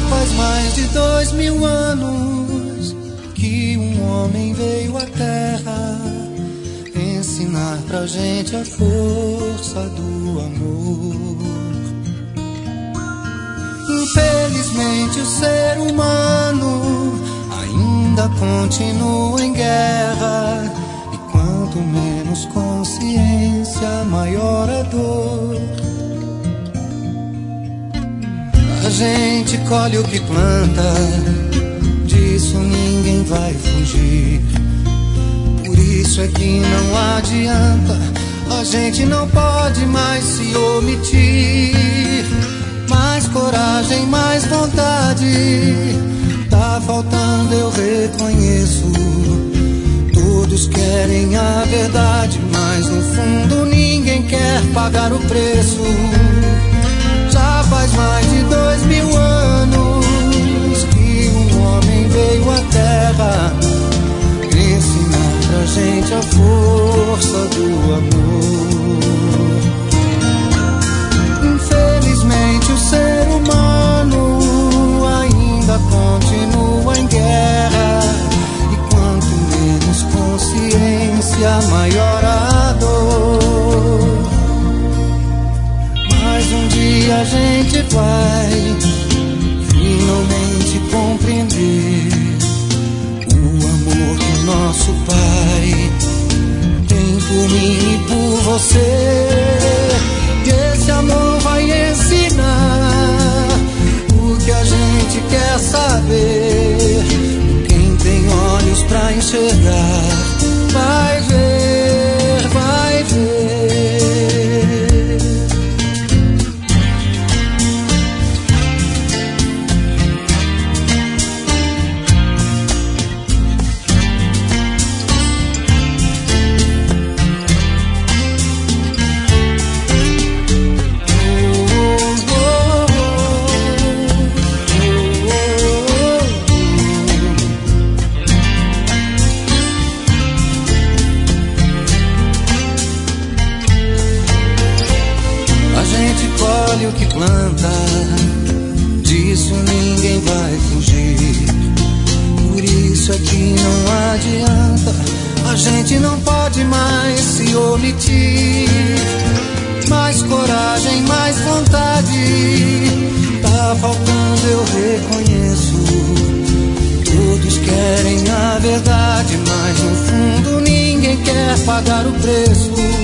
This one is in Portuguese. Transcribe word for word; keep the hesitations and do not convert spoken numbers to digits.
faz mais de dois mil anos que um homem veio à Terra ensinar pra gente a força do amor. Infelizmente o ser humano ainda continua em guerra, e quanto menos consciência, maior a dor. A gente colhe o que planta, disso ninguém vai fugir. Por isso é que não adianta, a gente não pode mais se omitir. Mais coragem, mais vontade, tá faltando, eu reconheço. Todos querem a verdade, mas no fundo ninguém quer pagar o preço. Já faz mais de dois mil anos que um homem veio à Terra ensinar pra gente a força do amor. Infelizmente o ser humano ainda continua em guerra, e quanto menos consciência, maior a dor. Mas um dia a gente vai finalmente compreender o amor que nosso Pai tem por mim e por você. E esse amor vai ensinar o que a gente quer saber. Quem tem olhos pra enxergar vai ver, vai ver. O que planta, disso ninguém vai fugir. Por isso é que não adianta, a gente não pode mais se omitir. Mais coragem, mais vontade, tá faltando, eu reconheço. Todos querem a verdade, mas no fundo ninguém quer pagar o preço.